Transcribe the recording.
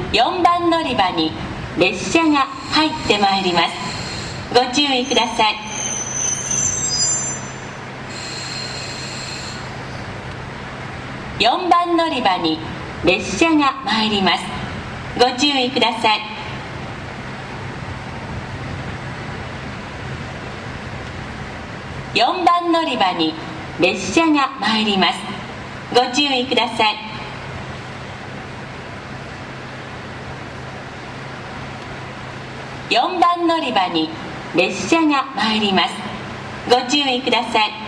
4番乗り場に列車が入ってまいります。ご注意ください。4番乗り場に列車が参ります。ご注意ください。4番乗り場に列車が参ります。ご注意ください。4番乗り場に列車が参ります。ご注意ください。